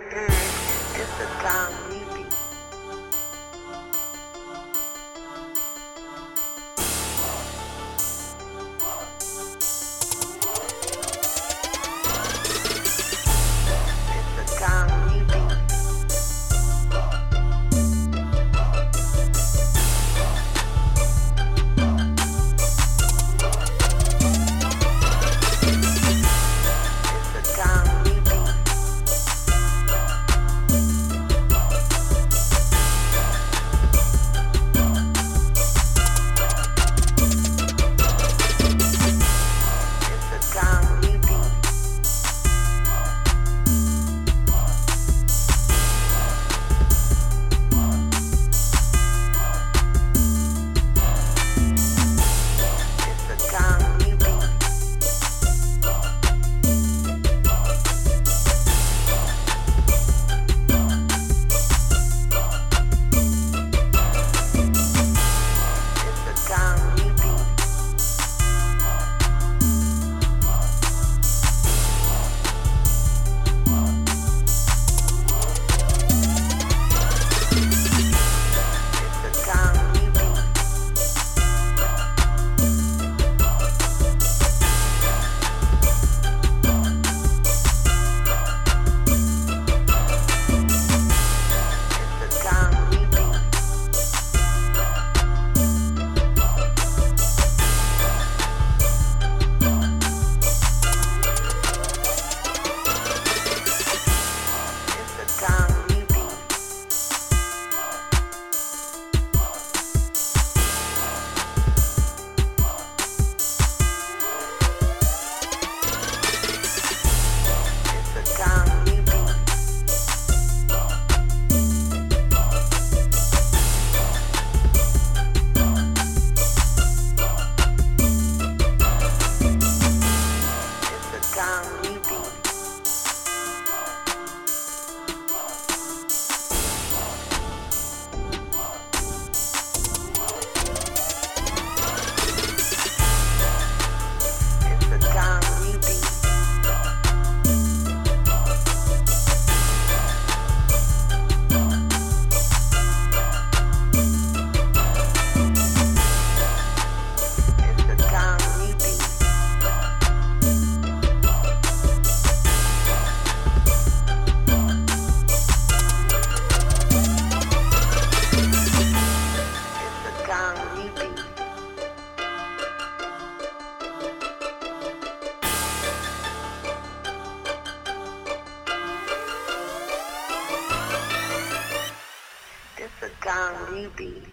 It's a gong repeat. It's a gong repeat. It's a gong repeat. It's a gong repeat. It's a gong repeat. It's a gong repeat. It's a gong repeat. It's a gong repeat. It's a gong repeat. It's a gong repeat. It's a gong repeat. It's a gong repeat. It's a gong repeat. It's a gong repeat. It's a gong repeat.